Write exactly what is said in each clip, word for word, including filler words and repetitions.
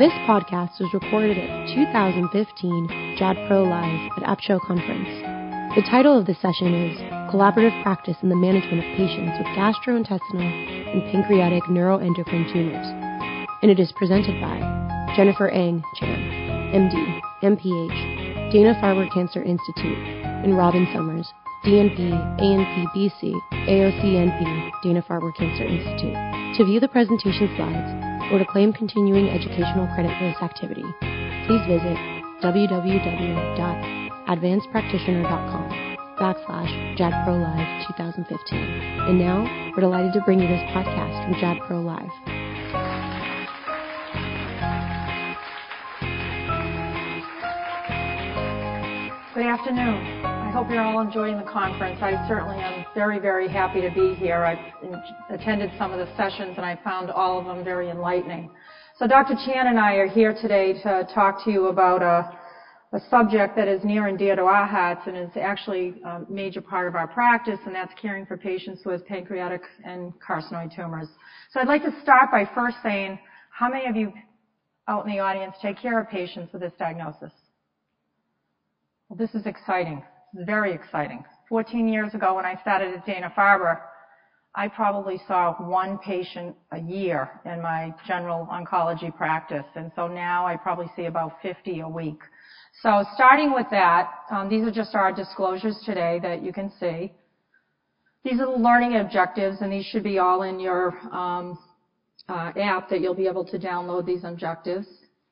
This podcast was recorded at the two thousand fifteen JADPro Live at APSHO Conference. The title of the session is Collaborative Practice in the Management of Patients with Gastrointestinal and Pancreatic Neuroendocrine Tumors, and it is presented by Jennifer Ang Chan, M D, M P H, Dana-Farber Cancer Institute, and Robin Summers, D N P, A N P B C, A O C N P, Dana-Farber Cancer Institute. To view the presentation slides or to claim continuing educational credit for this activity, please visit www.advancedpractitioner.com backslash JADProLive twenty fifteen. And now, we're delighted to bring you this podcast from JADPro Live. Good afternoon. I hope you're all enjoying the conference. I certainly am very, very happy to be here. I've attended some of the sessions and I found all of them very enlightening. So Doctor Chan and I are here today to talk to you about a, a subject that is near and dear to our hearts and is actually a major part of our practice, and that's caring for patients with pancreatic and carcinoid tumors. So I'd like to start by first saying, how many of you out in the audience take care of patients with this diagnosis? Well, this is exciting. This is very exciting. fourteen years ago when I started at Dana-Farber, I probably saw one patient a year in my general oncology practice, and so now I probably see about fifty a week. So starting with that, um, these are just our disclosures today that you can see. These are the learning objectives, and these should be all in your um, uh, app that you'll be able to download these objectives.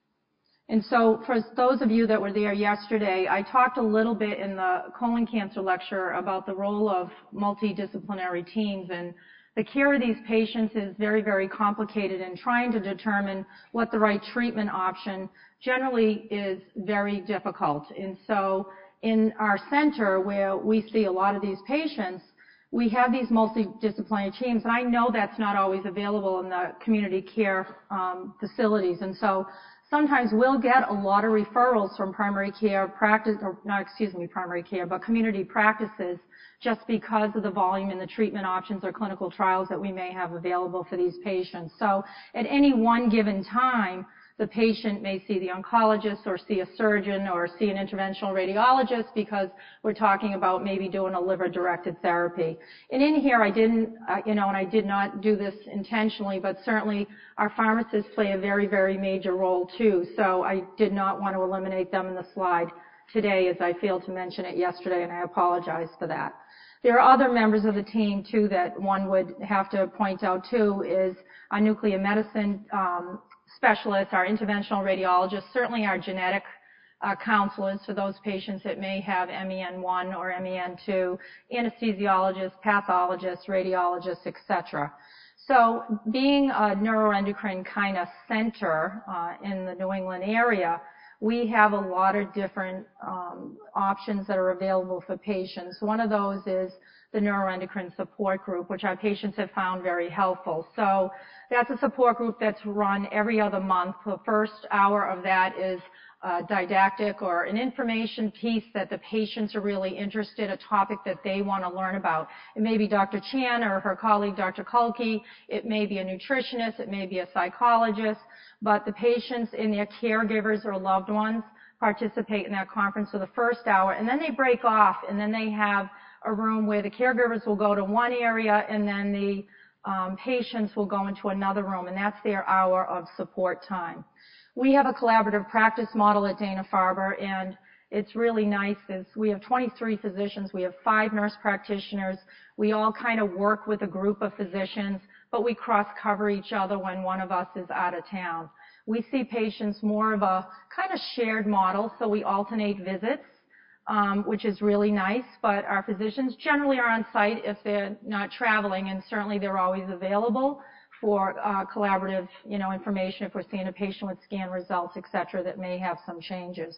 And so for those of you that were there yesterday, I talked a little bit in the colon cancer lecture about the role of multidisciplinary teams, and the care of these patients is very, very complicated, and trying to determine what the right treatment option generally is very difficult. And so in our center where we see a lot of these patients, we have these multidisciplinary teams, and I know that's not always available in the community care um, facilities. And so sometimes we'll get a lot of referrals from primary care practice, or not, excuse me, primary care, but community practices, just because of the volume and the treatment options or clinical trials that we may have available for these patients. So at any one given time, the patient may see the oncologist or see a surgeon or see an interventional radiologist, because we're talking about maybe doing a liver-directed therapy. And in here, I didn't, uh, you know, and I did not do this intentionally, but certainly our pharmacists play a very, very major role too. So I did not want to eliminate them in the slide today, as I failed to mention it yesterday, and I apologize for that. There are other members of the team too that one would have to point out too, is our nuclear medicine um, specialists, our interventional radiologists, certainly our genetic uh, counselors for those patients that may have M E N one or M E N two, anesthesiologists, pathologists, radiologists, et cetera. So being a neuroendocrine kind of center uh, in the New England area, we have a lot of different um, options that are available for patients. One of those is the neuroendocrine support group, which our patients have found very helpful. So that's a support group that's run every other month. The first hour of that is a didactic or an information piece that the patients are really interested, a topic that they want to learn about. It may be Doctor Chan or her colleague, Doctor Kulke. It may be a nutritionist. It may be a psychologist. But the patients and their caregivers or loved ones participate in that conference for the first hour, and then they break off, and then they have a room where the caregivers will go to one area, and then the um, patients will go into another room, and that's their hour of support time. We have a collaborative practice model at Dana-Farber, and it's really nice. Is we have twenty-three physicians. We have five nurse practitioners. We all kind of work with a group of physicians, but we cross-cover each other when one of us is out of town. We see patients more of a kind of shared model, so we alternate visits, um, which is really nice, but our physicians generally are on site if they're not traveling, and certainly they're always available for uh, collaborative, you know, information if we're seeing a patient with scan results, et cetera, that may have some changes.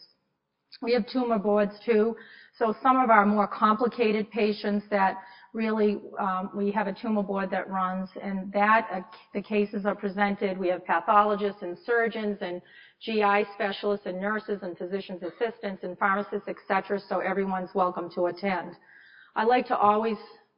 We have tumor boards too, so some of our more complicated patients that really um, we have a tumor board that runs, and that uh, the cases are presented. We have pathologists and surgeons and G I specialists and nurses and physicians assistants and pharmacists, et cetera, so everyone's welcome to attend. I like to always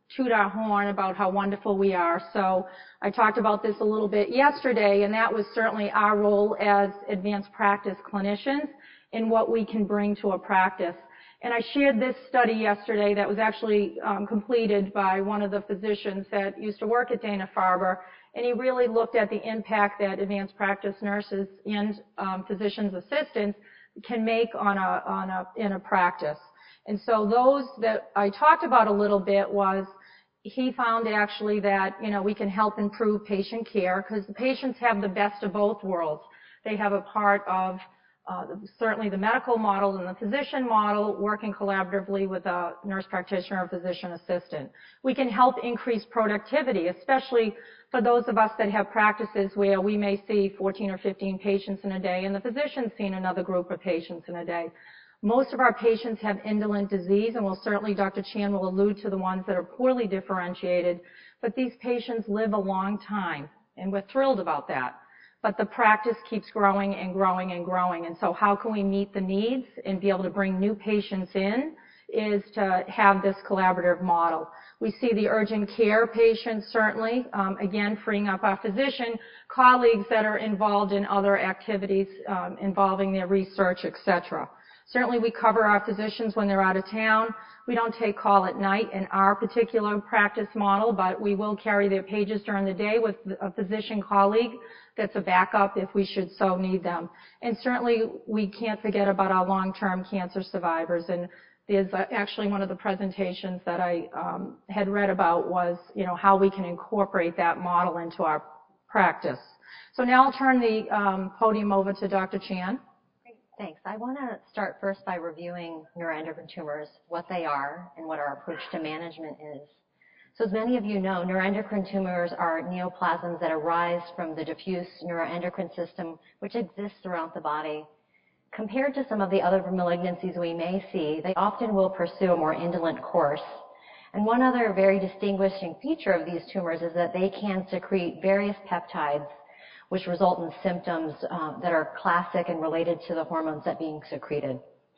toot our horn about how wonderful we are. So I talked about this a little bit yesterday, and that was certainly our role as advanced practice clinicians in what we can bring to a practice. And I shared this study yesterday that was actually um, completed by one of the physicians that used to work at Dana-Farber, and he really looked at the impact that advanced practice nurses and um, physicians' assistants can make on a, on a, in a practice. And so those that I talked about a little bit was he found actually that, you know, we can help improve patient care because the patients have the best of both worlds. They have a part of uh, certainly the medical model and the physician model working collaboratively with a nurse practitioner or physician assistant. We can help increase productivity, especially for those of us that have practices where we may see fourteen or fifteen patients in a day and the physician's seen another group of patients in a day. Most of our patients have indolent disease, and well, certainly Doctor Chan will allude to the ones that are poorly differentiated, but these patients live a long time, and we're thrilled about that. But the practice keeps growing and growing and growing, and so how can we meet the needs and be able to bring new patients in is to have this collaborative model. We see the urgent care patients certainly, um, again, freeing up our physician colleagues that are involved in other activities um, involving their research, et cetera. Certainly we cover our physicians when they're out of town. We don't take call at night in our particular practice model, but we will carry their pages during the day with a physician colleague that's a backup if we should so need them. And certainly we can't forget about our long-term cancer survivors. And there's actually one of the presentations that I um, had read about was, you know, how we can incorporate that model into our practice. So now I'll turn the um, podium over to Doctor Chan. Thanks. I want to start first by reviewing neuroendocrine tumors, what they are, and what our approach to management is. So as many of you know, neuroendocrine tumors are neoplasms that arise from the diffuse neuroendocrine system, which exists throughout the body. Compared to some of the other malignancies we may see, they often will pursue a more indolent course. And one other very distinguishing feature of these tumors is that they can secrete various peptides which result in symptoms uh, that are classic and related to the hormones that are being secreted.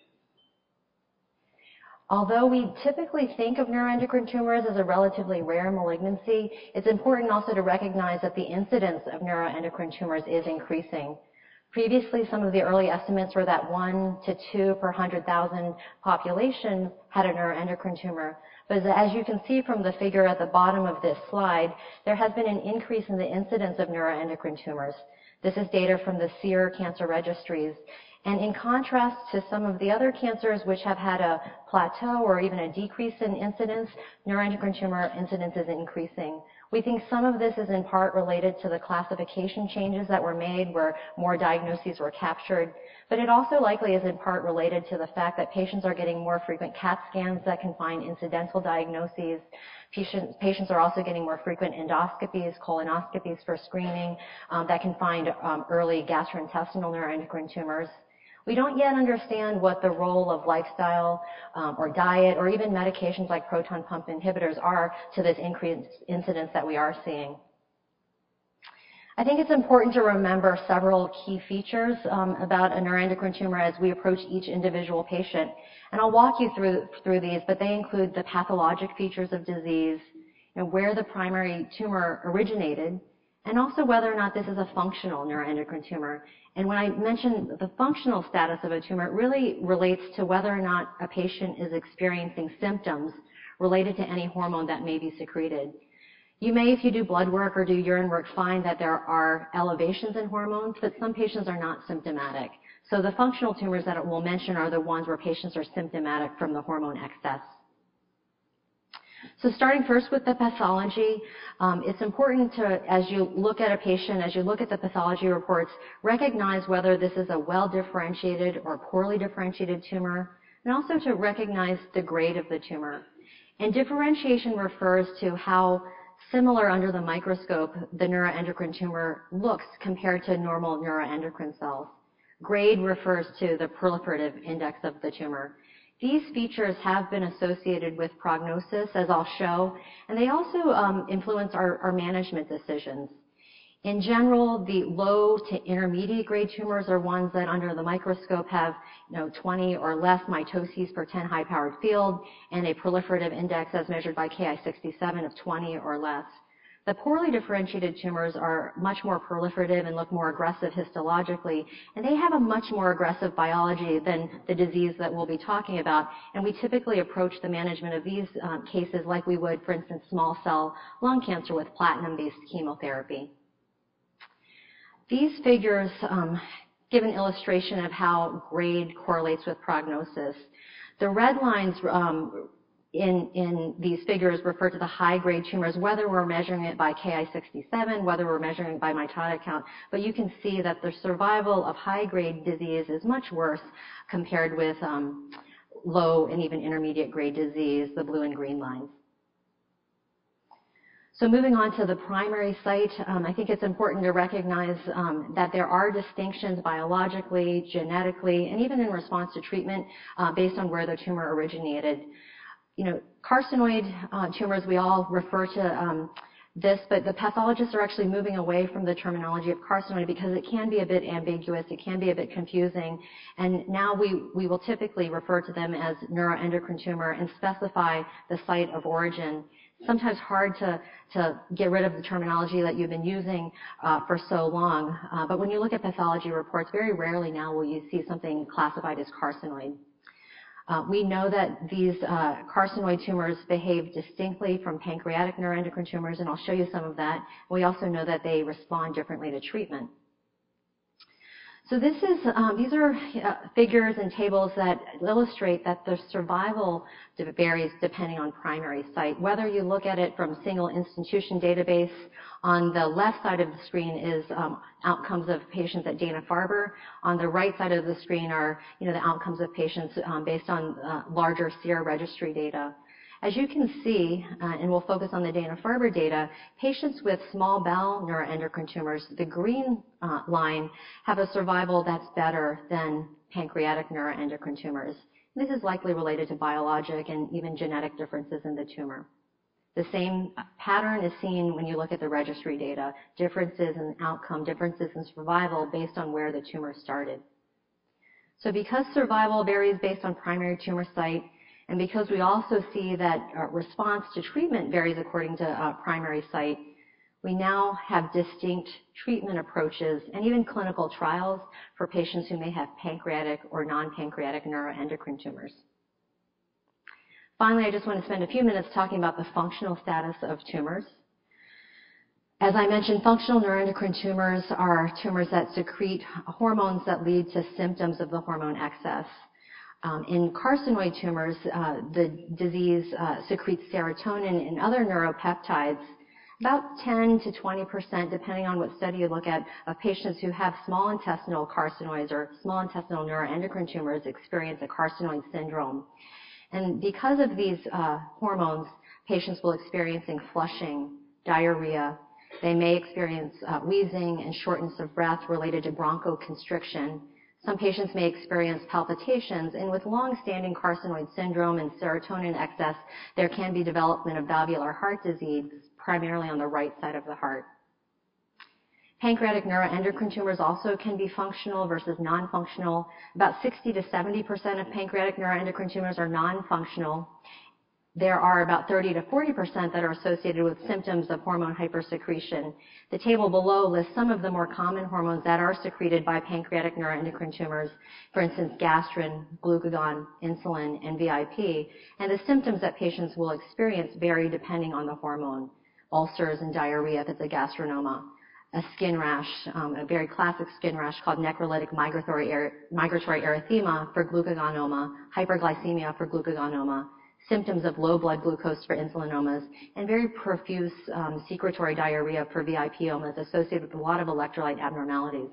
Although we typically think of neuroendocrine tumors as a relatively rare malignancy, it's important also to recognize that the incidence of neuroendocrine tumors is increasing. Previously, some of the early estimates were that one to two per one hundred thousand population had a neuroendocrine tumor. But as you can see from the figure at the bottom of this slide, there has been an increase in the incidence of neuroendocrine tumors. This is data from the SEER cancer registries. And in contrast to some of the other cancers which have had a plateau or even a decrease in incidence, neuroendocrine tumor incidence is increasing. We think some of this is in part related to the classification changes that were made where more diagnoses were captured, but it also likely is in part related to the fact that patients are getting more frequent CAT scans that can find incidental diagnoses. Patients, patients are also getting more frequent endoscopies, colonoscopies for screening um, that can find um, early gastrointestinal neuroendocrine tumors. We don't yet understand what the role of lifestyle um, or diet or even medications like proton pump inhibitors are to this increased incidence that we are seeing. I think it's important to remember several key features um, about a neuroendocrine tumor as we approach each individual patient. And I'll walk you through, through these, but they include the pathologic features of disease, you know, where the primary tumor originated, and also whether or not this is a functional neuroendocrine tumor. And when I mention the functional status of a tumor, it really relates to whether or not a patient is experiencing symptoms related to any hormone that may be secreted. You may, if you do blood work or do urine work, find that there are elevations in hormones, but some patients are not symptomatic. So the functional tumors that we'll mention are the ones where patients are symptomatic from the hormone excess. So starting first with the pathology, um, it's important to, as you look at a patient, as you look at the pathology reports, recognize whether this is a well-differentiated or poorly differentiated tumor, and also to recognize the grade of the tumor. And differentiation refers to how similar under the microscope the neuroendocrine tumor looks compared to normal neuroendocrine cells. Grade refers to the proliferative index of the tumor. These features have been associated with prognosis, as I'll show, and they also um, influence our, our management decisions. In general, the low to intermediate grade tumors are ones that under the microscope have, you know, twenty or less mitoses per ten high-powered field and a proliferative index as measured by Ki sixty-seven of twenty or less. The poorly differentiated tumors are much more proliferative and look more aggressive histologically, and they have a much more aggressive biology than the disease that we'll be talking about, and we typically approach the management of these um, cases like we would, for instance, small cell lung cancer with platinum-based chemotherapy. These figures um, give an illustration of how grade correlates with prognosis. The red lines um, In, in these figures refer to the high-grade tumors, whether we're measuring it by Ki sixty-seven, whether we're measuring it by mitotic count, but you can see that the survival of high-grade disease is much worse compared with um, low and even intermediate-grade disease, the blue and green lines. So moving on to the primary site, um, I think it's important to recognize um, that there are distinctions biologically, genetically, and even in response to treatment uh, based on where the tumor originated. You know, carcinoid uh, tumors, we all refer to um, this, but the pathologists are actually moving away from the terminology of carcinoid because it can be a bit ambiguous, it can be a bit confusing, and now we, we will typically refer to them as neuroendocrine tumor and specify the site of origin. Sometimes hard to, to get rid of the terminology that you've been using uh, for so long, uh, but when you look at pathology reports, very rarely now will you see something classified as carcinoid. Uh, we know that these uh, carcinoid tumors behave distinctly from pancreatic neuroendocrine tumors, and I'll show you some of that. We also know that they respond differently to treatment. So this is, um, these are uh, figures and tables that illustrate that the survival varies depending on primary site. Whether you look at it from single institution database, on the left side of the screen is um, outcomes of patients at Dana-Farber. On the right side of the screen are, you know, the outcomes of patients um, based on uh, larger SEER registry data. As you can see, uh, and we'll focus on the Dana-Farber data, patients with small bowel neuroendocrine tumors, the green uh, line, have a survival that's better than pancreatic neuroendocrine tumors. This is likely related to biologic and even genetic differences in the tumor. The same pattern is seen when you look at the registry data, differences in outcome, differences in survival based on where the tumor started. So because survival varies based on primary tumor site, and because we also see that uh, response to treatment varies according to uh, primary site, we now have distinct treatment approaches and even clinical trials for patients who may have pancreatic or non-pancreatic neuroendocrine tumors. Finally, I just want to spend a few minutes talking about the functional status of tumors. As I mentioned, functional neuroendocrine tumors are tumors that secrete hormones that lead to symptoms of the hormone excess. Um, in carcinoid tumors, uh, the disease uh, secretes serotonin and other neuropeptides. About ten to twenty percent, depending on what study you look at, of patients who have small intestinal carcinoids or small intestinal neuroendocrine tumors experience a carcinoid syndrome. And because of these uh, hormones, patients will experience flushing, diarrhea. They may experience uh, wheezing and shortness of breath related to bronchoconstriction. Some patients may experience palpitations, and with long-standing carcinoid syndrome and serotonin excess, there can be development of valvular heart disease, primarily on the right side of the heart. Pancreatic neuroendocrine tumors also can be functional versus non-functional. About sixty to seventy percent of pancreatic neuroendocrine tumors are non-functional. There are about thirty to forty percent that are associated with symptoms of hormone hypersecretion. The table below lists some of the more common hormones that are secreted by pancreatic neuroendocrine tumors, for instance, gastrin, glucagon, insulin, and V I P, and the symptoms that patients will experience vary depending on the hormone. Ulcers and diarrhea if it's a gastrinoma, a skin rash, um, a very classic skin rash called necrolytic migratory, er- migratory erythema for glucagonoma, hyperglycemia for glucagonoma, symptoms of low blood glucose for insulinomas, and very profuse um, secretory diarrhea for V I P-omas associated with a lot of electrolyte abnormalities.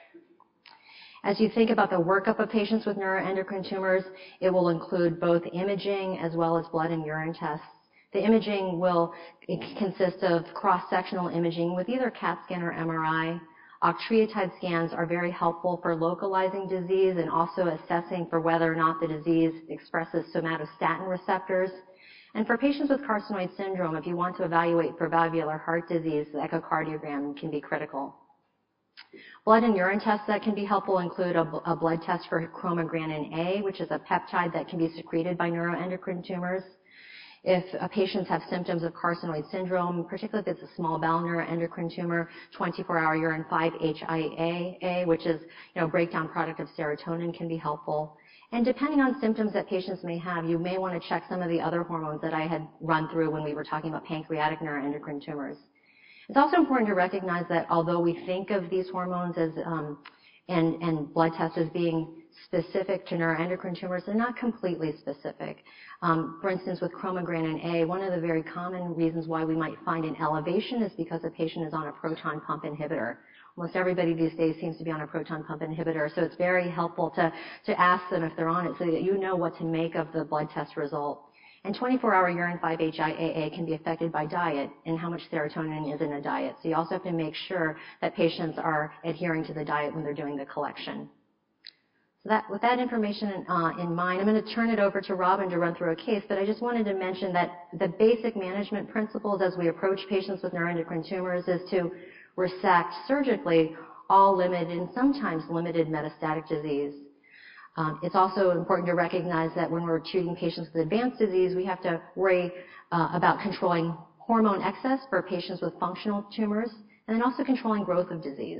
As you think about the workup of patients with neuroendocrine tumors, it will include both imaging as well as blood and urine tests. The imaging will consist of cross-sectional imaging with either CAT scan or M R I. Octreotide scans are very helpful for localizing disease and also assessing for whether or not the disease expresses somatostatin receptors. And for patients with carcinoid syndrome, if you want to evaluate for valvular heart disease, the echocardiogram can be critical. Blood and urine tests that can be helpful include a, a blood test for chromogranin A, which is a peptide that can be secreted by neuroendocrine tumors. If a patients have symptoms of carcinoid syndrome, particularly if it's a small bowel neuroendocrine tumor, twenty-four hour urine five H I A A, which is, you know, breakdown product of serotonin, can be helpful. And depending on symptoms that patients may have, you may want to check some of the other hormones that I had run through when we were talking about pancreatic neuroendocrine tumors. It's also important to recognize that although we think of these hormones as um, and, and blood tests as being specific to neuroendocrine tumors, they're not completely specific. Um, for instance, with chromogranin A, one of the very common reasons why we might find an elevation is because a patient is on a proton pump inhibitor. Almost everybody these days seems to be on a proton pump inhibitor, so it's very helpful to, to ask them if they're on it so that you know what to make of the blood test result. And twenty-four hour urine five H I A A can be affected by diet and how much serotonin is in a diet. So you also have to make sure that patients are adhering to the diet when they're doing the collection. So that, with that information uh, in mind, I'm going to turn it over to Robin to run through a case, but I just wanted to mention that the basic management principles as we approach patients with neuroendocrine tumors is to resect surgically all limited and sometimes limited metastatic disease. Um, it's also important to recognize that when we're treating patients with advanced disease, we have to worry uh, about controlling hormone excess for patients with functional tumors, and then also controlling growth of disease.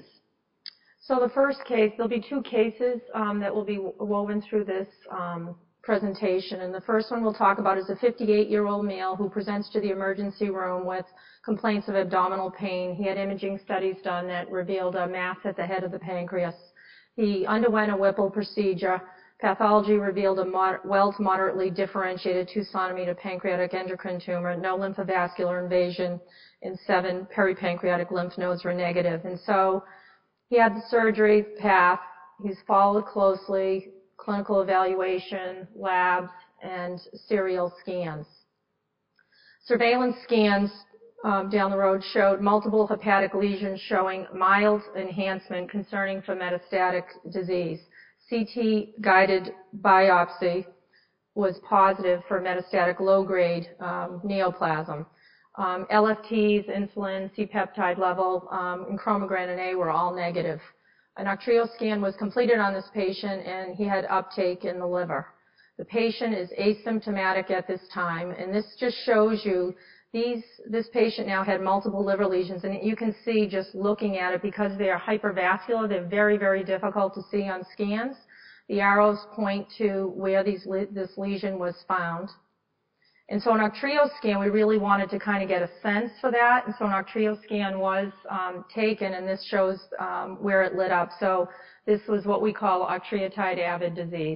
So the first case, there'll be two cases um, that will be woven through this um, presentation. And the first one we'll talk about is a fifty-eight-year-old male who presents to the emergency room with complaints of abdominal pain. He had imaging studies done that revealed a mass at the head of the pancreas. He underwent a Whipple procedure. Pathology revealed a mod- well to moderately differentiated two centimeter pancreatic endocrine tumor, no lymphovascular invasion, and seven peripancreatic lymph nodes were negative. And so he had the surgery path. He's followed closely, clinical evaluation, labs, and serial scans. Surveillance scans um, down the road showed multiple hepatic lesions showing mild enhancement concerning for metastatic disease. C T-guided biopsy was positive for metastatic low-grade um, neoplasm. Um, L F Ts, insulin, C-peptide level, um, and chromogranin A were all negative. An Octrio scan was completed on this patient, and he had uptake in the liver. The patient is asymptomatic at this time, and this just shows you these, this patient now had multiple liver lesions, and you can see just looking at it, because they are hypervascular, they're very, very difficult to see on scans. The arrows point to where these, this lesion was found. And so an Octrio scan, we really wanted to kind of get a sense for that. And so an Octrio scan was um, taken, and this shows um, where it lit up. So this was what we call octreotide avid disease.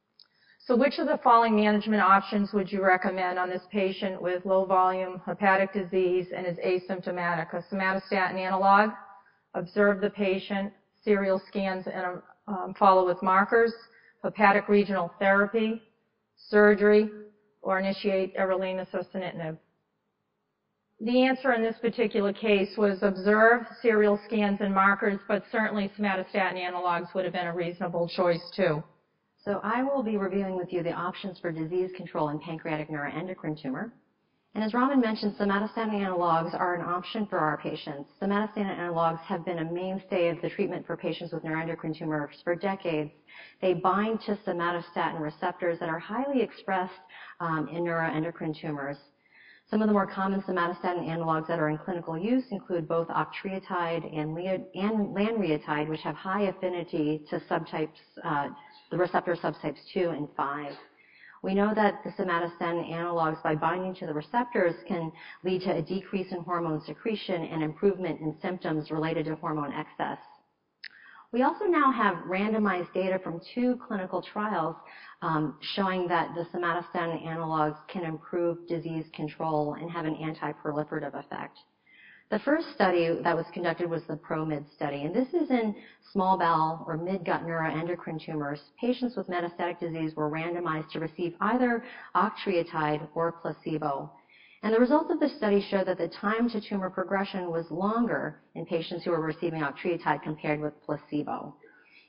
So which of the following management options would you recommend on this patient with low volume hepatic disease and is asymptomatic? A somatostatin analog, observe the patient, serial scans and um, follow with markers, hepatic regional therapy, surgery, or initiate everolimus or sunitinib. The answer in this particular case was observe serial scans and markers, but certainly somatostatin analogs would have been a reasonable choice too. So I will be reviewing with you the options for disease control in pancreatic neuroendocrine tumor. And as Raman mentioned, somatostatin analogs are an option for our patients. Somatostatin analogs have been a mainstay of the treatment for patients with neuroendocrine tumors for decades. They bind to somatostatin receptors that are highly expressed um, in neuroendocrine tumors. Some of the more common somatostatin analogs that are in clinical use include both octreotide and, leo- and lanreotide, which have high affinity to subtypes, uh, the receptor subtypes two and five. We know that the somatostatin analogs, by binding to the receptors, can lead to a decrease in hormone secretion and improvement in symptoms related to hormone excess. We also now have randomized data from two clinical trials um, showing that the somatostatin analogs can improve disease control and have an anti-proliferative effect. The first study that was conducted was the PROMID study, and this is in small bowel or mid-gut neuroendocrine tumors. Patients with metastatic disease were randomized to receive either octreotide or placebo. And the results of the study showed that the time to tumor progression was longer in patients who were receiving octreotide compared with placebo.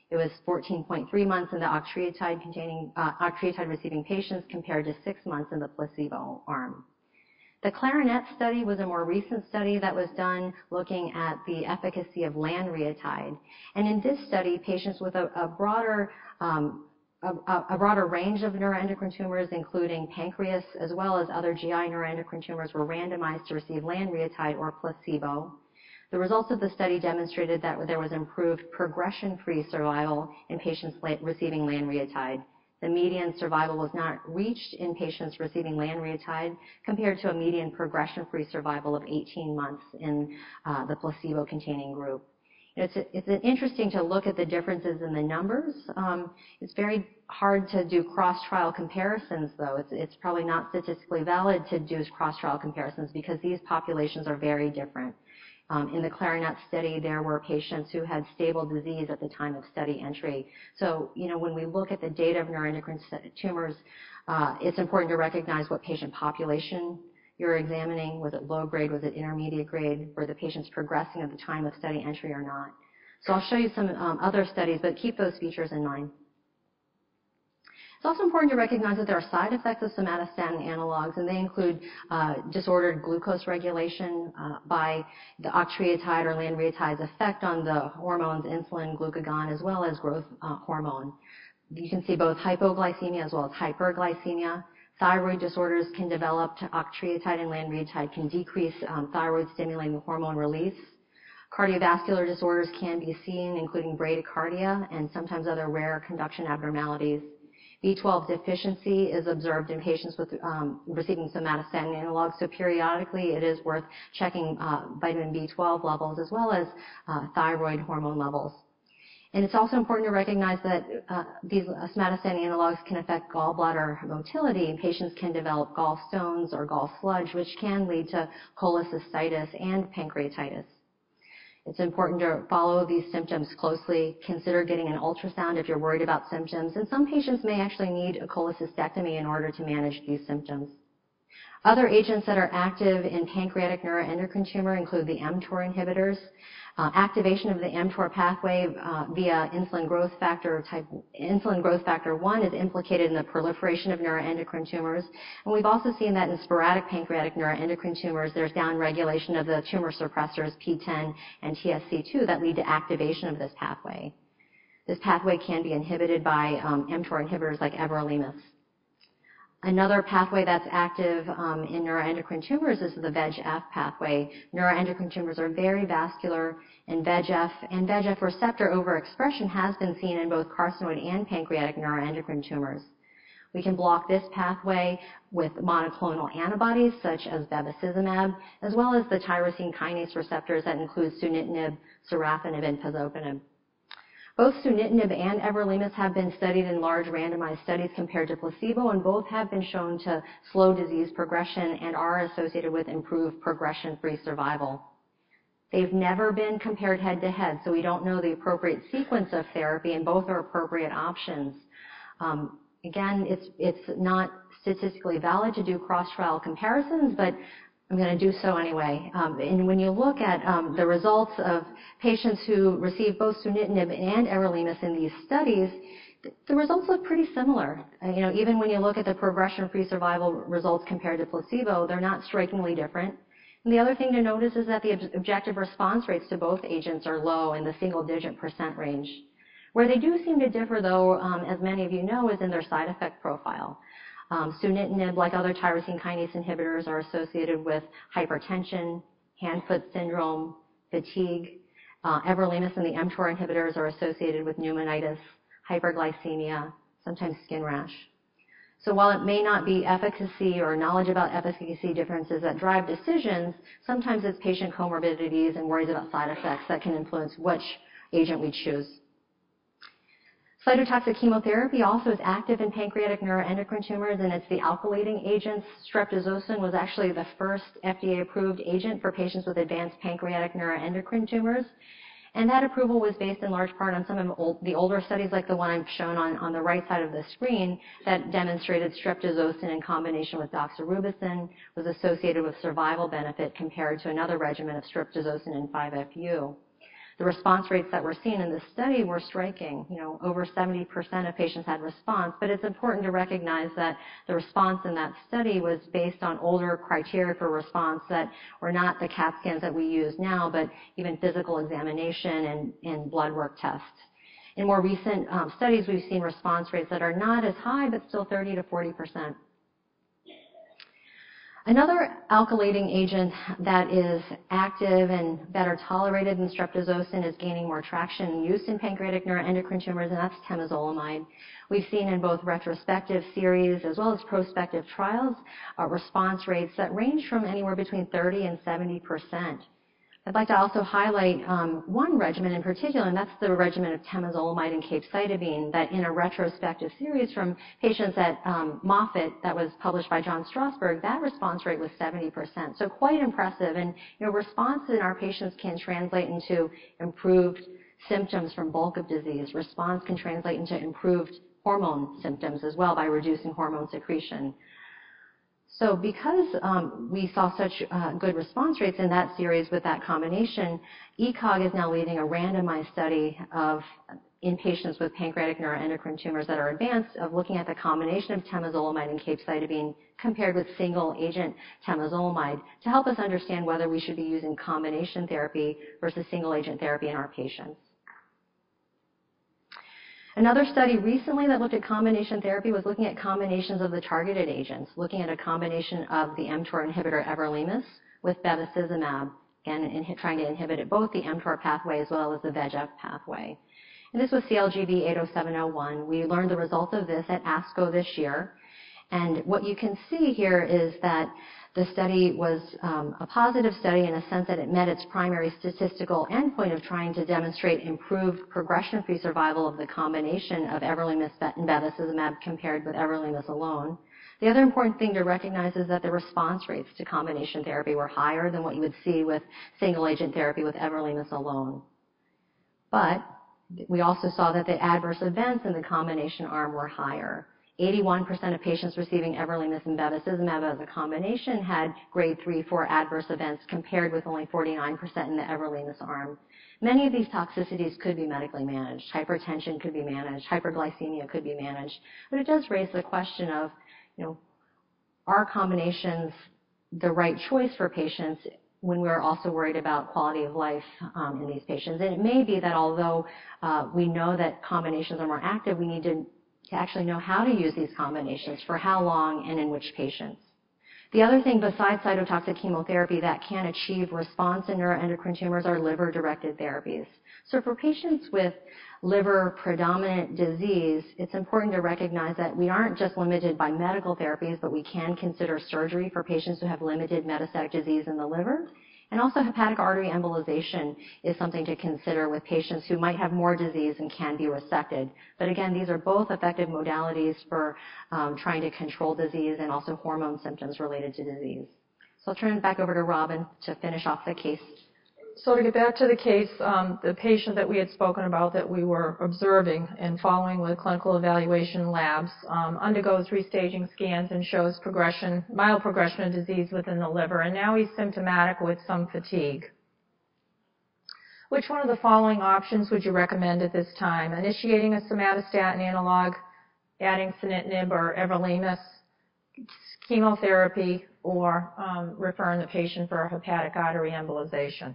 It was fourteen point three months in the octreotide containing, uh, octreotide receiving patients compared to six months in the placebo arm. The Clarinet study was a more recent study that was done looking at the efficacy of lanreotide. And in this study, patients with a, a broader um, a, a broader range of neuroendocrine tumors, including pancreas as well as other G I neuroendocrine tumors, were randomized to receive lanreotide or placebo. The results of the study demonstrated that there was improved progression-free survival in patients receiving lanreotide. The median survival was not reached in patients receiving lanreotide compared to a median progression-free survival of eighteen months in uh, the placebo-containing group. It's, it's interesting to look at the differences in the numbers. Um, it's very hard to do cross-trial comparisons, though. It's, it's probably not statistically valid to do cross-trial comparisons because these populations are very different. Um, in the Clarinet study, there were patients who had stable disease at the time of study entry. So, you know, when we look at the data of neuroendocrine tumors, uh, it's important to recognize what patient population you're examining. Was it low grade? Was it intermediate grade? Were the patients progressing at the time of study entry or not? So I'll show you some um, other studies, but keep those features in mind. It's also important to recognize that there are side effects of somatostatin analogs, and they include uh, disordered glucose regulation uh, by the octreotide or lanreotide's effect on the hormones insulin, glucagon, as well as growth uh, hormone. You can see both hypoglycemia as well as hyperglycemia. Thyroid disorders can develop to octreotide and lanreotide can decrease um, thyroid-stimulating hormone release. Cardiovascular disorders can be seen, including bradycardia and sometimes other rare conduction abnormalities. B twelve deficiency is observed in patients with um, receiving somatostatin analogs, so periodically it is worth checking uh, vitamin B twelve levels as well as uh, thyroid hormone levels. And it's also important to recognize that uh, these somatostatin analogs can affect gallbladder motility, and patients can develop gallstones or gall sludge, which can lead to cholecystitis and pancreatitis. It's important to follow these symptoms closely. Consider getting an ultrasound if you're worried about symptoms, and some patients may actually need a cholecystectomy in order to manage these symptoms. Other agents that are active in pancreatic neuroendocrine tumor include the mTOR inhibitors. Uh, activation of the mTOR pathway uh, via insulin growth factor type insulin growth factor one is implicated in the proliferation of neuroendocrine tumors, and we've also seen that in sporadic pancreatic neuroendocrine tumors there's downregulation of the tumor suppressors P ten and T S C two that lead to activation of this pathway. This pathway can be inhibited by um, mTOR inhibitors like everolimus. Another pathway that's active um, in neuroendocrine tumors is the V E G F pathway. Neuroendocrine tumors are very vascular, and V E G F and V E G F receptor overexpression has been seen in both carcinoid and pancreatic neuroendocrine tumors. We can block this pathway with monoclonal antibodies such as bevacizumab, as well as the tyrosine kinase receptors that include sunitinib, sorafenib, and pazopanib. Both sunitinib and everolimus have been studied in large randomized studies compared to placebo, and both have been shown to slow disease progression and are associated with improved progression-free survival. They've never been compared head-to-head, so we don't know the appropriate sequence of therapy, and both are appropriate options. Um, again, it's, it's not statistically valid to do cross-trial comparisons, but I'm going to do so anyway. Um, and when you look at um, the results of patients who received both sunitinib and everolimus in these studies, the results look pretty similar. Uh, you know, even when you look at the progression-free survival results compared to placebo, they're not strikingly different. And the other thing to notice is that the ob- objective response rates to both agents are low in the single-digit percent range. Where they do seem to differ, though, um, as many of you know, is in their side effect profile. Um, sunitinib, like other tyrosine kinase inhibitors, are associated with hypertension, hand-foot syndrome, fatigue. Uh, everolimus and the mTOR inhibitors are associated with pneumonitis, hyperglycemia, sometimes skin rash. So while it may not be efficacy or knowledge about efficacy differences that drive decisions, sometimes it's patient comorbidities and worries about side effects that can influence which agent we choose. Cytotoxic chemotherapy also is active in pancreatic neuroendocrine tumors, and it's the alkylating agents. Streptozotocin was actually the first F D A-approved agent for patients with advanced pancreatic neuroendocrine tumors. And that approval was based in large part on some of old, the older studies like the one I've shown on, on the right side of the screen that demonstrated streptozotocin in combination with doxorubicin was associated with survival benefit compared to another regimen of streptozotocin and five F U. The response rates that were seen in this study were striking. You know, over seventy percent of patients had response, but it's important to recognize that the response in that study was based on older criteria for response that were not the CAT scans that we use now, but even physical examination and, and blood work tests. In more recent um, studies, we've seen response rates that are not as high, but still thirty to forty percent. Another alkylating agent that is active and better tolerated than streptozotocin is gaining more traction and use in pancreatic neuroendocrine tumors, and that's temozolomide. We've seen in both retrospective series as well as prospective trials uh, response rates that range from anywhere between thirty and seventy percent. I'd like to also highlight um, one regimen in particular, and that's the regimen of temozolomide and capecitabine, that in a retrospective series from patients at um, Moffitt that was published by John Strasberg, that response rate was seventy percent. So quite impressive. And you know, response in our patients can translate into improved symptoms from bulk of disease. Response can translate into improved hormone symptoms as well by reducing hormone secretion. So because um, we saw such uh, good response rates in that series with that combination, E C O G is now leading a randomized study of in patients with pancreatic neuroendocrine tumors that are advanced of looking at the combination of temozolomide and capecitabine compared with single-agent temozolomide to help us understand whether we should be using combination therapy versus single-agent therapy in our patients. Another study recently that looked at combination therapy was looking at combinations of the targeted agents, looking at a combination of the mTOR inhibitor everolimus with bevacizumab, and in, trying to inhibit it, both the mTOR pathway as well as the V E G F pathway. And this was C L G B eight oh seven oh one. We learned the results of this at ASCO this year. And what you can see here is that the study was um, a positive study in a sense that it met its primary statistical endpoint of trying to demonstrate improved progression-free survival of the combination of everolimus and bevacizumab compared with everolimus alone. The other important thing to recognize is that the response rates to combination therapy were higher than what you would see with single-agent therapy with everolimus alone. But we also saw that the adverse events in the combination arm were higher. eighty-one percent of patients receiving everolimus and bevacizumab as a combination had grade three, four adverse events compared with only forty-nine percent in the everolimus arm. Many of these toxicities could be medically managed. Hypertension could be managed. Hyperglycemia could be managed. But it does raise the question of, you know, are combinations the right choice for patients when we're also worried about quality of life um, in these patients? And it may be that although uh, we know that combinations are more active, we need to to actually know how to use these combinations, for how long, and in which patients. The other thing besides cytotoxic chemotherapy that can achieve response in neuroendocrine tumors are liver-directed therapies. So for patients with liver-predominant disease, it's important to recognize that we aren't just limited by medical therapies, but we can consider surgery for patients who have limited metastatic disease in the liver. And also hepatic artery embolization is something to consider with patients who might have more disease and can be resected. But again, these are both effective modalities for um, trying to control disease and also hormone symptoms related to disease. So I'll turn it back over to Robin to finish off the case. So to get back to the case, um, the patient that we had spoken about that we were observing and following with clinical evaluation labs um, undergoes restaging scans and shows progression, mild progression of disease within the liver, and now he's symptomatic with some fatigue. Which one of the following options would you recommend at this time? Initiating a somatostatin analog, adding sunitinib or everolimus, chemotherapy, or um, referring the patient for a hepatic artery embolization?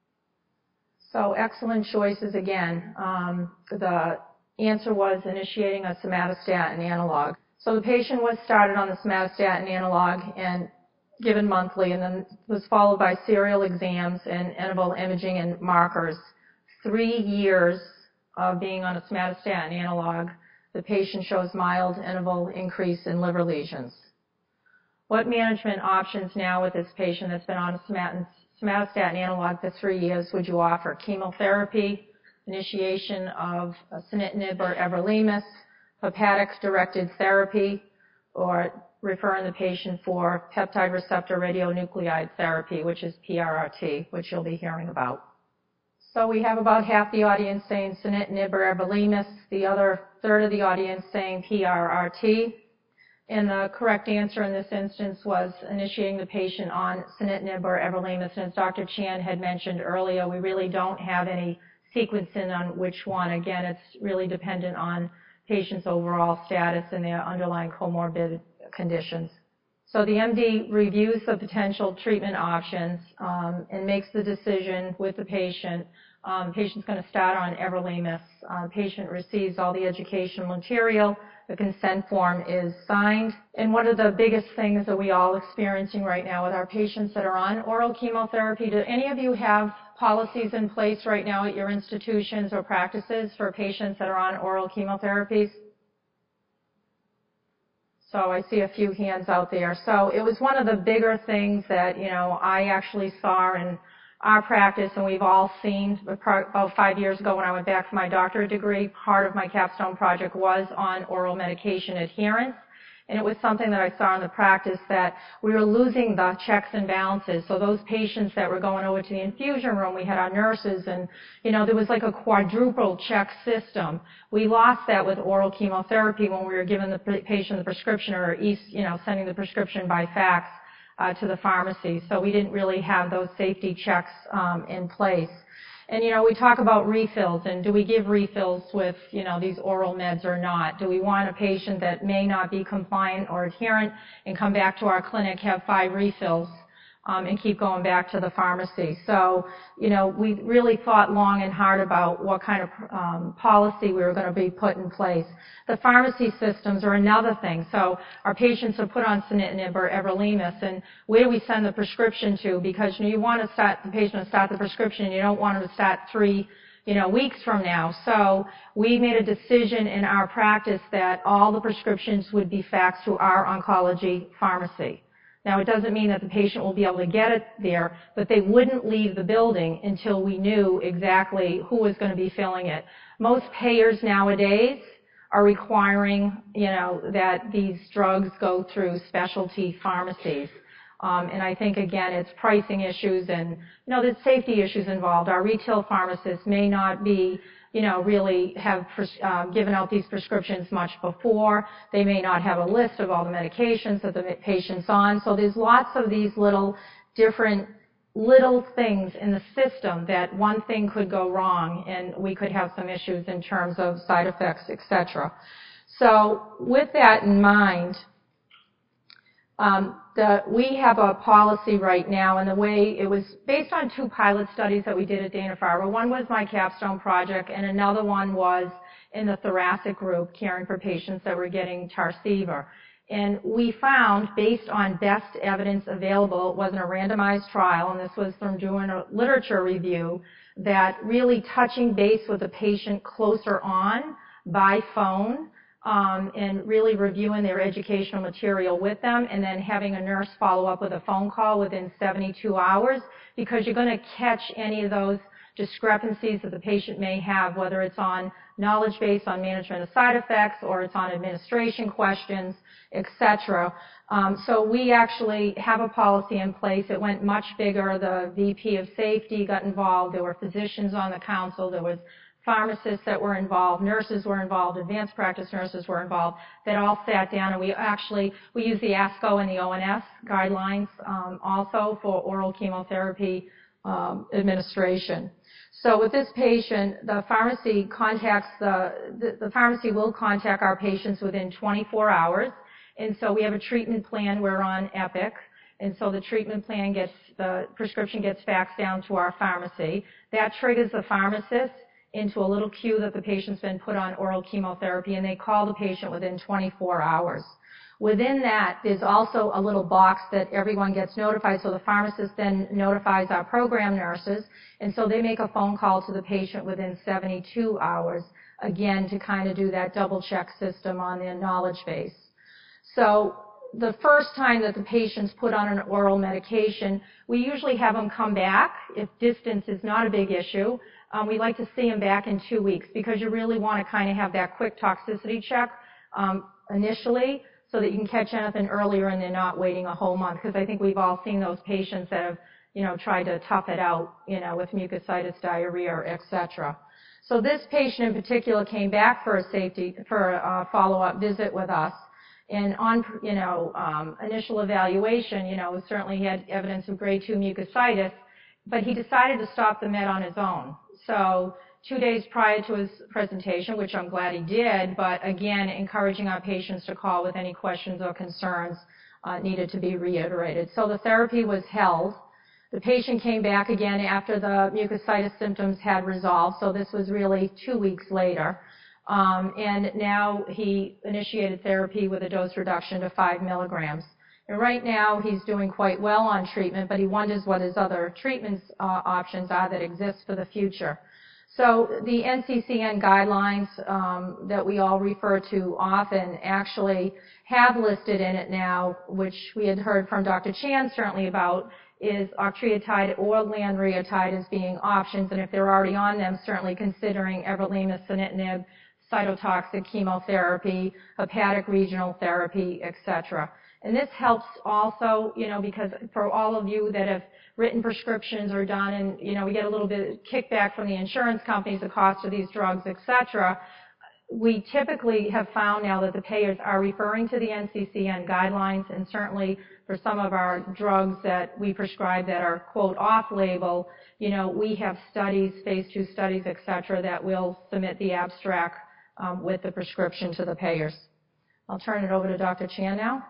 So excellent choices again. Um, the answer was initiating a somatostatin analog. So the patient was started on the somatostatin analog and given monthly, and then was followed by serial exams and interval imaging and markers. Three years of being on a somatostatin analog, the patient shows mild interval increase in liver lesions. What management options now with this patient that's been on a somatostatin somatostatin analog for three years would you offer? Chemotherapy, initiation of sunitinib or everolimus, hepatic-directed therapy, or referring the patient for peptide receptor radionuclide therapy, which is P R R T, which you'll be hearing about. So we have about half the audience saying sunitinib or everolimus, the other third of the audience saying P R R T. And the correct answer in this instance was initiating the patient on sunitinib or everolimus. And as Doctor Chan had mentioned earlier, we really don't have any sequencing on which one. Again, it's really dependent on patient's overall status and their underlying comorbid conditions. So the M D reviews the potential treatment options um, and makes the decision with the patient. Um, patient's going to start on everolimus. Uh, patient receives all the educational material. The consent form is signed. And one of the biggest things that we all experiencing right now with our patients that are on oral chemotherapy, do any of you have policies in place right now at your institutions or practices for patients that are on oral chemotherapies? So I see a few hands out there. So it was one of the bigger things that, you know, I actually saw in our practice, and we've all seen about five years ago when I went back for my doctorate degree, part of my capstone project was on oral medication adherence. And it was something that I saw in the practice that we were losing the checks and balances. So those patients that were going over to the infusion room, we had our nurses, and, you know, there was like a quadruple check system. We lost that with oral chemotherapy when we were giving the patient the prescription or, you know, sending the prescription by fax uh, to the pharmacy. So we didn't really have those safety checks um, in place. And, you know, we talk about refills, and do we give refills with, you know, these oral meds or not? Do we want a patient that may not be compliant or adherent and come back to our clinic, have five refills, um, and keep going back to the pharmacy? So, you know, we really thought long and hard about what kind of um, policy we were going to be put in place. The pharmacy systems are another thing. So our patients are put on sunitinib or everolimus, and where do we send the prescription to? Because, you know, you want to start the patient to start the prescription, and you don't want them to start three, you know, weeks from now. So we made a decision in our practice that all the prescriptions would be faxed to our oncology pharmacy. Now, it doesn't mean that the patient will be able to get it there, but they wouldn't leave the building until we knew exactly who was going to be filling it. Most payers nowadays are requiring, you know, that these drugs go through specialty pharmacies. Um, and I think, again, it's pricing issues and, you know, there's safety issues involved. Our retail pharmacists may not be, you know, really have uh, given out these prescriptions much before. They may not have a list of all the medications that the patient's on. So there's lots of these little different little things in the system that one thing could go wrong and we could have some issues in terms of side effects, et cetera. So with that in mind, um, the, we have a policy right now, and the way it was based on two pilot studies that we did at Dana-Farber. One was my capstone project, and another one was in the thoracic group, caring for patients that were getting Tarceva. And we found, based on best evidence available, it wasn't a randomized trial, and this was from doing a literature review, that really touching base with the patient closer on by phone, um, and really reviewing their educational material with them, and then having a nurse follow up with a phone call within seventy-two hours, because you're going to catch any of those discrepancies that the patient may have, whether it's on knowledge base on management of side effects or it's on administration questions, et cetera. Um, so we actually have a policy in place. It went much bigger. The V P of safety got involved. There were physicians on the council. There was pharmacists that were involved, nurses were involved, advanced practice nurses were involved, that all sat down, and we actually, we use the ASCO and the O N S guidelines um, also for oral chemotherapy um, administration. So with this patient, the pharmacy contacts the, the, the pharmacy will contact our patients within twenty-four hours, and so we have a treatment plan. We're on Epic, and so the treatment plan gets, the prescription gets faxed down to our pharmacy. That triggers the pharmacist into a little queue that the patient's been put on oral chemotherapy, and they call the patient within twenty-four hours. Within that, there's also a little box that everyone gets notified, so the pharmacist then notifies our program nurses, and so they make a phone call to the patient within seventy-two hours, again, to kind of do that double check system on their knowledge base. So the first time that the patient's put on an oral medication, we usually have them come back if distance is not a big issue. Um, we like to see them back in two weeks because you really want to kind of have that quick toxicity check um, initially, so that you can catch anything earlier and they're not waiting a whole month, because I think we've all seen those patients that have, you know, tried to tough it out, you know, with mucositis, diarrhea, et cetera. So this patient in particular came back for a safety, for a follow-up visit with us, and on, you know, um, initial evaluation, you know, certainly he had evidence of grade two mucositis, but he decided to stop the med on his own. So two days prior to his presentation, which I'm glad he did, but again, encouraging our patients to call with any questions or concerns uh, needed to be reiterated. So the therapy was held. The patient came back again after the mucositis symptoms had resolved, so this was really two weeks later. Um, and now he initiated therapy with a dose reduction to five milligrams. And right now he's doing quite well on treatment, but he wonders what his other treatment uh, options are that exist for the future. So the N C C N guidelines um, that we all refer to often actually have listed in it now, which we had heard from Doctor Chan certainly about, is octreotide or lanreotide as being options, and if they're already on them, certainly considering everolimus, sunitinib, cytotoxic chemotherapy, hepatic regional therapy, et cetera. And this helps also, you know, because for all of you that have written prescriptions or done, and, you know, we get a little bit of kickback from the insurance companies, the cost of these drugs, et cetera. We typically have found now that the payers are referring to the N C C N guidelines, and certainly for some of our drugs that we prescribe that are, quote, off-label, you know, we have studies, phase two studies, et cetera, that will submit the abstract um, with the prescription to the payers. I'll turn it over to Doctor Chan now.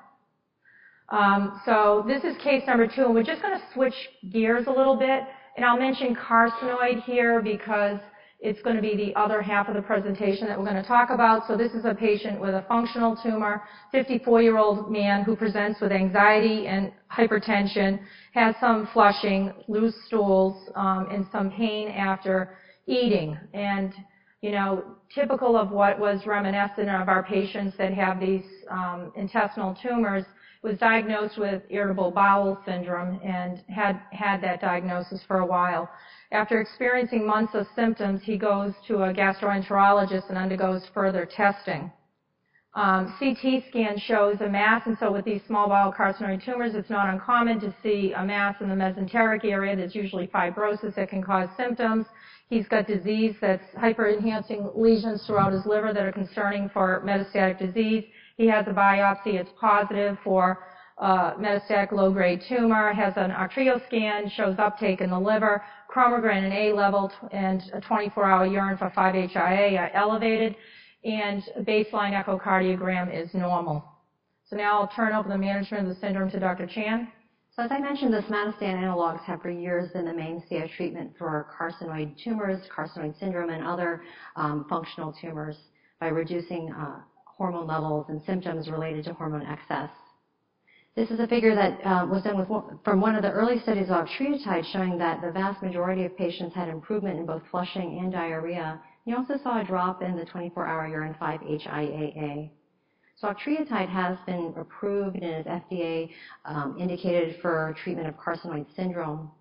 Um, so this is case number two, and we're just going to switch gears a little bit, and I'll mention carcinoid here because it's going to be the other half of the presentation that we're going to talk about. So this is a patient with a functional tumor, fifty-four-year-old man who presents with anxiety and hypertension, has some flushing, loose stools, um, and some pain after eating. And, you know, typical of what was reminiscent of our patients that have these um, intestinal tumors, was diagnosed with irritable bowel syndrome and had had that diagnosis for a while. After experiencing months of symptoms, he goes to a gastroenterologist and undergoes further testing. Um, C T scan shows a mass, and so with these small bowel carcinoid tumors, it's not uncommon to see a mass in the mesenteric area. There's usually fibrosis that can cause symptoms. He's got disease that's hyper-enhancing lesions throughout his liver that are concerning for metastatic disease. He has a biopsy. It's positive for uh, metastatic low-grade tumor, has an arterial scan, shows uptake in the liver, chromogranin A level and a twenty-four hour urine for five H I A are elevated, and baseline echocardiogram is normal. So now I'll turn over the management of the syndrome to Doctor Chan. So as I mentioned, the somatostatin analogs have for years been the mainstay of treatment for carcinoid tumors, carcinoid syndrome, and other um, functional tumors by reducing uh, hormone levels and symptoms related to hormone excess. This is a figure that uh, was done with one, from one of the early studies of octreotide, showing that the vast majority of patients had improvement in both flushing and diarrhea. You also saw a drop in the twenty-four hour urine five H I A A. So octreotide has been approved and is F D A um, indicated for treatment of carcinoid syndrome.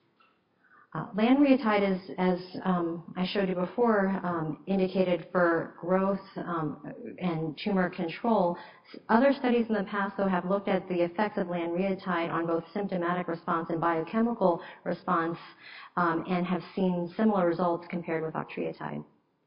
Uh, lanreotide is, as um, I showed you before, um, indicated for growth um, and tumor control. Other studies in the past, though, have looked at the effects of lanreotide on both symptomatic response and biochemical response um, and have seen similar results compared with octreotide.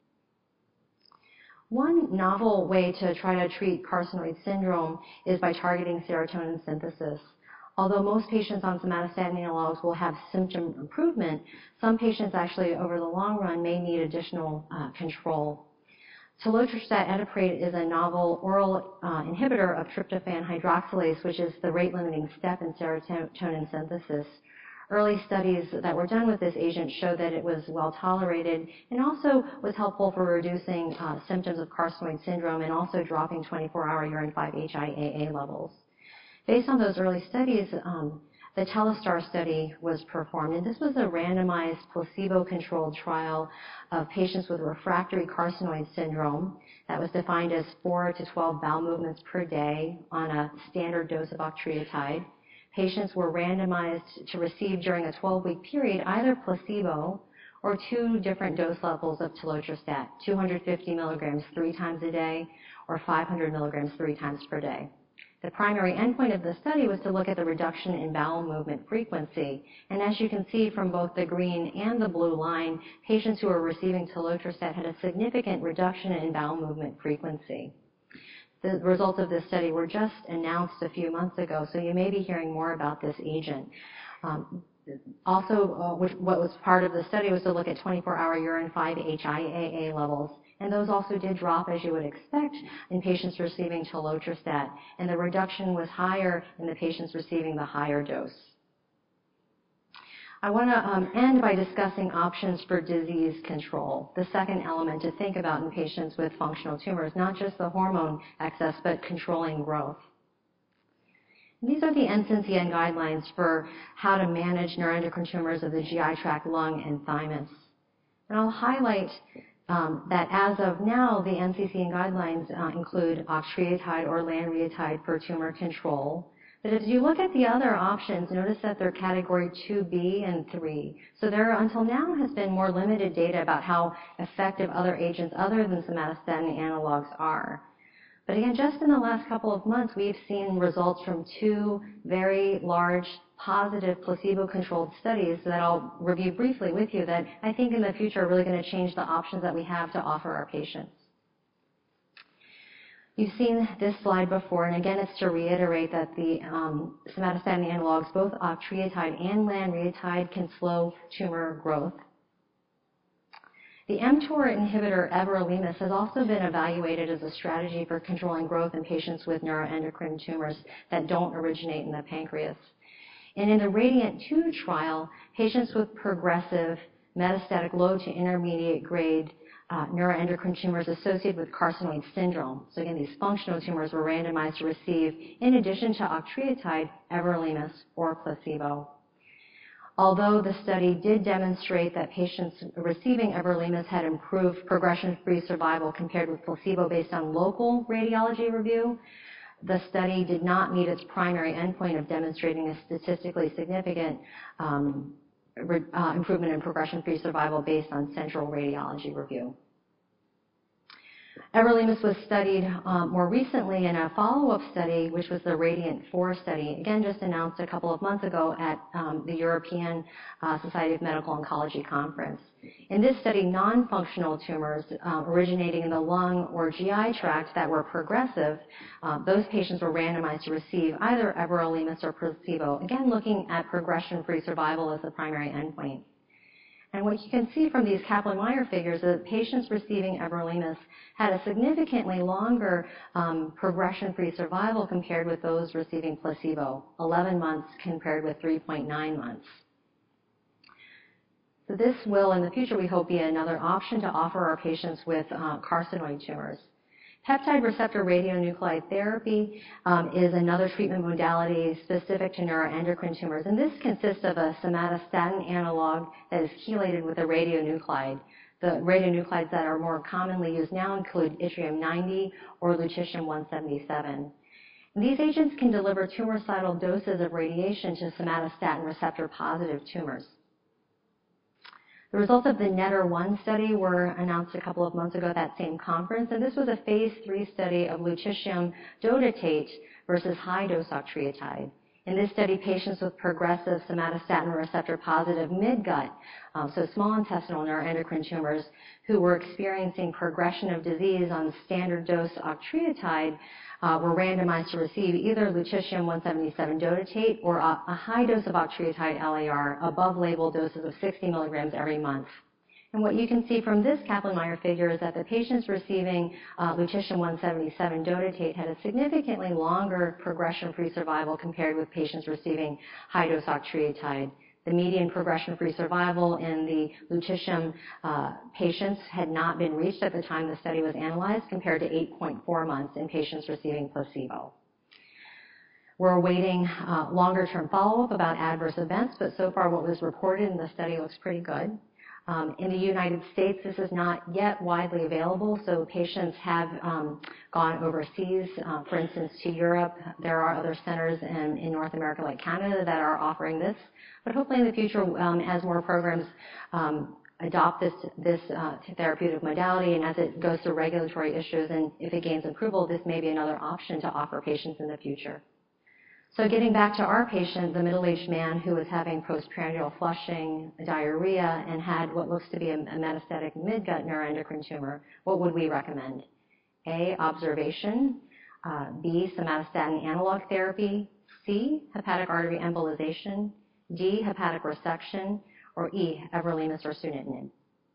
One novel way to try to treat carcinoid syndrome is by targeting serotonin synthesis. Although most patients on somatostatin analogs will have symptom improvement, some patients actually over the long run may need additional uh, control. Talotrestat etiprate is a novel oral uh, inhibitor of tryptophan hydroxylase, which is the rate-limiting step in serotonin synthesis. Early studies that were done with this agent showed that it was well tolerated and also was helpful for reducing uh, symptoms of carcinoid syndrome and also dropping twenty-four hour urine five H I A A levels. Based on those early studies, um, the TELESTAR study was performed, and this was a randomized placebo-controlled trial of patients with refractory carcinoid syndrome that was defined as four to twelve bowel movements per day on a standard dose of octreotide. Patients were randomized to receive during a twelve week period either placebo or two different dose levels of talotrestat, two hundred fifty milligrams three times a day or five hundred milligrams three times per day. The primary endpoint of the study was to look at the reduction in bowel movement frequency. And as you can see from both the green and the blue line, patients who were receiving talotrestat had a significant reduction in bowel movement frequency. The results of this study were just announced a few months ago, so you may be hearing more about this agent. Um, also, uh, which, what was part of the study was to look at twenty-four hour urine five H I A A levels, and those also did drop, as you would expect, in patients receiving talotrostat, and the reduction was higher in the patients receiving the higher dose. I want to um, end by discussing options for disease control, the second element to think about in patients with functional tumors, not just the hormone excess, but controlling growth. These are the N C C N guidelines for how to manage neuroendocrine tumors of the G I tract, lung, and thymus. And I'll highlight um, that as of now, the N C C N guidelines uh, include octreotide or lanreotide for tumor control. But if you look at the other options, notice that they're category two B and three. So there, until now, has been more limited data about how effective other agents other than somatostatin analogs are. But again, just in the last couple of months, we've seen results from two very large positive placebo-controlled studies that I'll review briefly with you that I think in the future are really going to change the options that we have to offer our patients. You've seen this slide before, and again, it's to reiterate that the um, somatostatin analogs, both octreotide and lanreotide, can slow tumor growth. The mTOR inhibitor everolimus has also been evaluated as a strategy for controlling growth in patients with neuroendocrine tumors that don't originate in the pancreas. And in the RADIANT two trial, patients with progressive metastatic low to intermediate grade uh, neuroendocrine tumors associated with carcinoid syndrome. So again, these functional tumors were randomized to receive, in addition to octreotide, everolimus or placebo. Although the study did demonstrate that patients receiving everolimus had improved progression-free survival compared with placebo based on local radiology review, the study did not meet its primary endpoint of demonstrating a statistically significant um, re, uh, improvement in progression-free survival based on central radiology review. Everolimus was studied um, more recently in a follow-up study, which was the RADIANT four study, again just announced a couple of months ago at um, the European uh, Society of Medical Oncology Conference. In this study, non-functional tumors uh, originating in the lung or G I tract that were progressive, uh, those patients were randomized to receive either everolimus or placebo, again looking at progression-free survival as the primary endpoint. And what you can see from these Kaplan-Meier figures is that patients receiving everolimus had a significantly longer um, progression-free survival compared with those receiving placebo, eleven months compared with three point nine months. So this will, in the future, we hope, be another option to offer our patients with uh, carcinoid tumors. Peptide receptor radionuclide therapy um, is another treatment modality specific to neuroendocrine tumors, and this consists of a somatostatin analog that is chelated with a radionuclide. The radionuclides that are more commonly used now include yttrium ninety or lutetium one seventy-seven. And these agents can deliver tumoricidal doses of radiation to somatostatin receptor-positive tumors. The results of the NETTER one study were announced a couple of months ago at that same conference, and this was a phase three study of lutetium dotatate versus high-dose octreotide. In this study, patients with progressive somatostatin receptor-positive midgut, um, so small intestinal neuroendocrine tumors, who were experiencing progression of disease on standard dose octreotide, Uh, were randomized to receive either lutetium one seventy-seven dotatate or a, a high dose of octreotide L A R above label doses of sixty milligrams every month. And what you can see from this Kaplan-Meier figure is that the patients receiving uh, lutetium one seventy-seven dotatate had a significantly longer progression-free survival compared with patients receiving high-dose octreotide. The median progression-free survival in the lutetium uh, patients had not been reached at the time the study was analyzed, compared to eight point four months in patients receiving placebo. We're awaiting uh, longer-term follow-up about adverse events, but so far what was reported in the study looks pretty good. Um, in the United States, this is not yet widely available, so patients have um, gone overseas, uh, for instance, to Europe. There are other centers in, in North America, like Canada, that are offering this. But hopefully in the future, um, as more programs um, adopt this, this uh, therapeutic modality and as it goes through regulatory issues, and if it gains approval, this may be another option to offer patients in the future. So getting back to our patient, the middle-aged man who was having postprandial flushing, diarrhea, and had what looks to be a, a metastatic midgut neuroendocrine tumor, what would we recommend? A, observation, uh, B, somatostatin analog therapy, C, hepatic artery embolization, D, hepatic resection, or E, everolimus or sunitinib.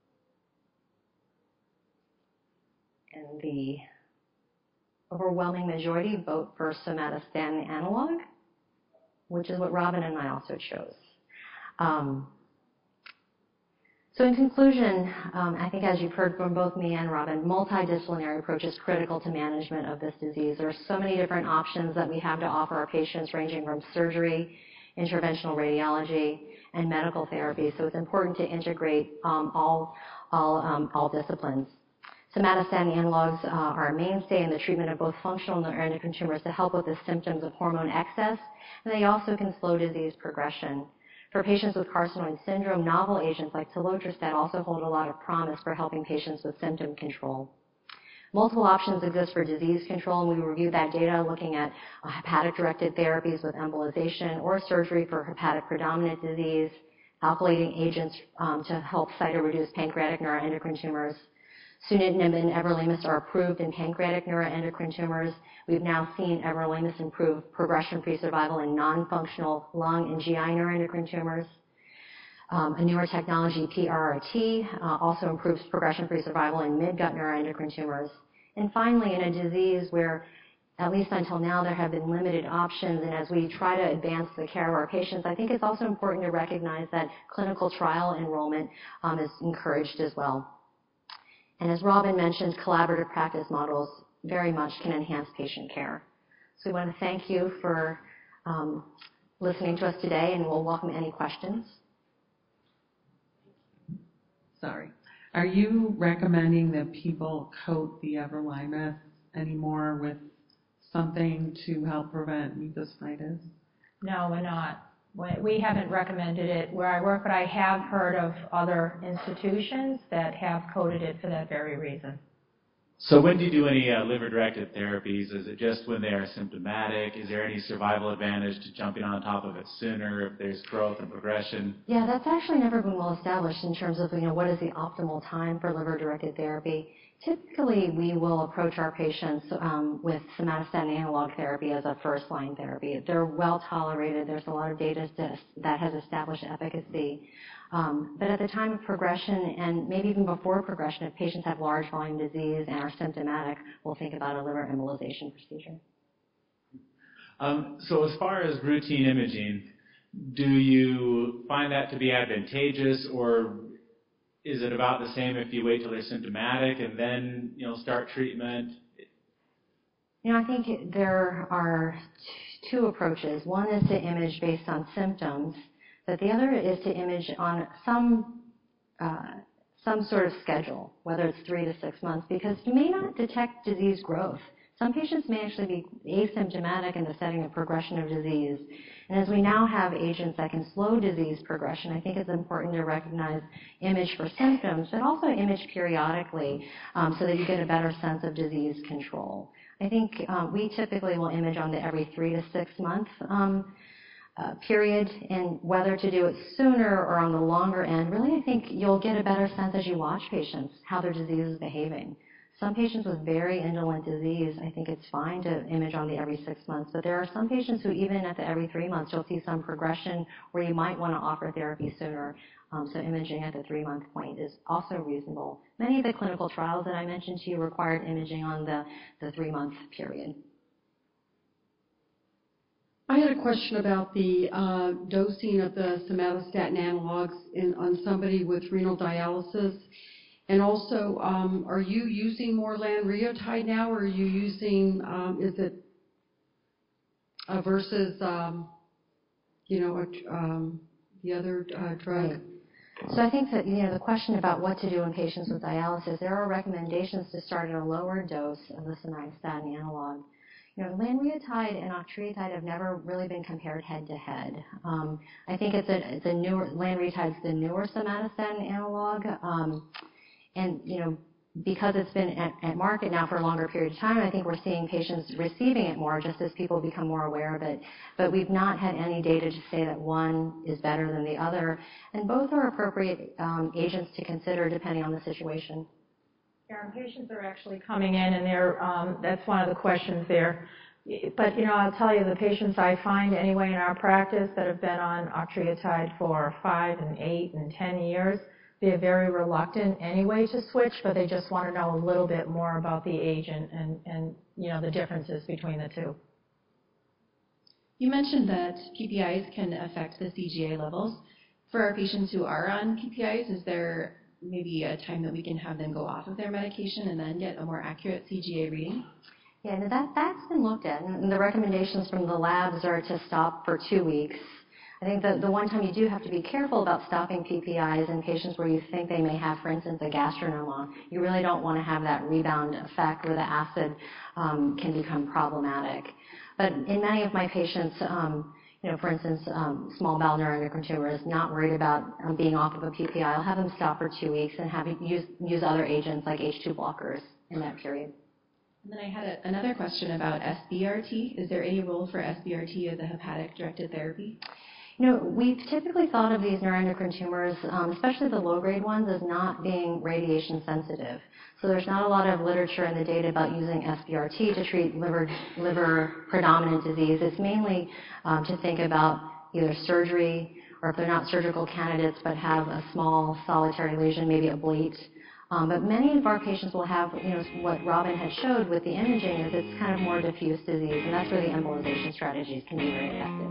And the overwhelming majority vote for somatostatin analog, which is what Robin and I also chose. Um, so in conclusion, um, I think as you've heard from both me and Robin, multidisciplinary approach is critical to management of this disease. There are so many different options that we have to offer our patients, ranging from surgery, interventional radiology, and medical therapy. So it's important to integrate um, all, all, um, all disciplines. Somatostatin analogs uh, are a mainstay in the treatment of both functional neuroendocrine tumors to help with the symptoms of hormone excess, and they also can slow disease progression. For patients with carcinoid syndrome, novel agents like telotrestat also hold a lot of promise for helping patients with symptom control. Multiple options exist for disease control, and we reviewed that data looking at uh, hepatic-directed therapies with embolization or surgery for hepatic predominant disease, alkylating agents um, to help cytoreduce pancreatic neuroendocrine tumors. Sunitinib and everolimus are approved in pancreatic neuroendocrine tumors. We've now seen everolimus improve progression-free survival in non-functional lung and G I neuroendocrine tumors. Um, a newer technology, P R R T, uh, also improves progression-free survival in mid-gut neuroendocrine tumors. And finally, in a disease where, at least until now, there have been limited options, and as we try to advance the care of our patients, I think it's also important to recognize that clinical trial enrollment um, is encouraged as well. And as Robin mentioned, collaborative practice models very much can enhance patient care. So we want to thank you for um, listening to us today, and we'll welcome any questions. Sorry. Are you recommending that people coat the everolimus anymore with something to help prevent mucositis? No, we're not. We haven't recommended it where I work, but I have heard of other institutions that have coded it for that very reason. So when do you do any uh, liver-directed therapies? Is it just when they are symptomatic? Is there any survival advantage to jumping on top of it sooner if there's growth and progression? Yeah, that's actually never been well established in terms of, you know, what is the optimal time for liver-directed therapy. Typically, we will approach our patients um, with somatostatin analog therapy as a first-line therapy. They're well tolerated. There's a lot of data that has established efficacy. Um, but at the time of progression, and maybe even before progression, if patients have large volume disease and are symptomatic, we'll think about a liver embolization procedure. Um, so as far as routine imaging, do you find that to be advantageous, or is it about the same if you wait till they're symptomatic and then, you know, start treatment? You know, I think there are t- two approaches. One is to image based on symptoms, but the other is to image on some uh, some sort of schedule, whether it's three to six months, because you may not detect disease growth. Some patients may actually be asymptomatic in the setting of progression of disease. And as we now have agents that can slow disease progression, I think it's important to recognize image for symptoms, but also image periodically um, so that you get a better sense of disease control. I think uh, we typically will image on the every three to six month um, uh, period, and whether to do it sooner or on the longer end, really I think you'll get a better sense as you watch patients how their disease is behaving. Some patients with very indolent disease, I think it's fine to image on the every six months, but there are some patients who even at the every three months, you'll see some progression where you might want to offer therapy sooner. Um, so imaging at the three-month point is also reasonable. Many of the clinical trials that I mentioned to you required imaging on the, the three-month period. I had a question about the uh, dosing of the somatostatin analogs in, on somebody with renal dialysis. And also, um, are you using more lanreotide now, or are you using, um, is it uh, versus, um, you know, um, the other uh, drug? Right. So I think that, you know, the question about what to do in patients with dialysis, there are recommendations to start at a lower dose of the somatostatin analog. You know, lanreotide and octreotide have never really been compared head-to-head. Um, I think it's a, it's a newer, lanreotide's the newer somatostatin analog. Um, And, you know, because it's been at, at market now for a longer period of time, I think we're seeing patients receiving it more just as people become more aware of it. But we've not had any data to say that one is better than the other. And both are appropriate um, agents to consider depending on the situation. Yeah, and patients are actually coming in, and they're, um, that's one of the questions there. But, you know, I'll tell you, the patients I find anyway in our practice that have been on octreotide for five and eight and ten years, they're very reluctant anyway to switch, but they just want to know a little bit more about the agent and, and you know, the differences between the two. You mentioned that P P Is can affect the C G A levels. For our patients who are on P P Is, is there maybe a time that we can have them go off of their medication and then get a more accurate C G A reading? Yeah, no, that, that's been looked at, and the recommendations from the labs are to stop for two weeks. I think that the one time you do have to be careful about stopping P P Is in patients where you think they may have, for instance, a gastronoma. You really don't want to have that rebound effect where the acid um, can become problematic. But in many of my patients, um, you know, for instance, um, small bowel neuroendocrine tumors, not worried about um, being off of a P P I, I'll have them stop for two weeks and have use, use other agents like H two blockers in that period. And then I had a, another question about S B R T. Is there any role for S B R T as a hepatic-directed therapy? You know, we've typically thought of these neuroendocrine tumors, um, especially the low-grade ones, as not being radiation sensitive. So there's not a lot of literature in the data about using S B R T to treat liver, liver predominant disease. It's mainly um, to think about either surgery, or if they're not surgical candidates but have a small solitary lesion, maybe ablate. Um, but many of our patients will have, you know, what Robin had showed with the imaging is it's kind of more diffuse disease, and that's where the embolization strategies can be very effective.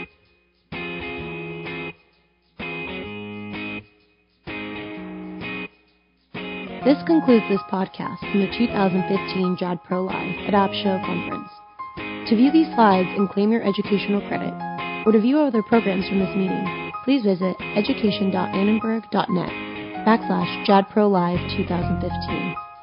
This concludes this podcast from the two thousand fifteen J A D Pro Live at AppShow Conference. To view these slides and claim your educational credit, or to view other programs from this meeting, please visit education dot annenberg dot net backslash J A D Pro Live twenty fifteen.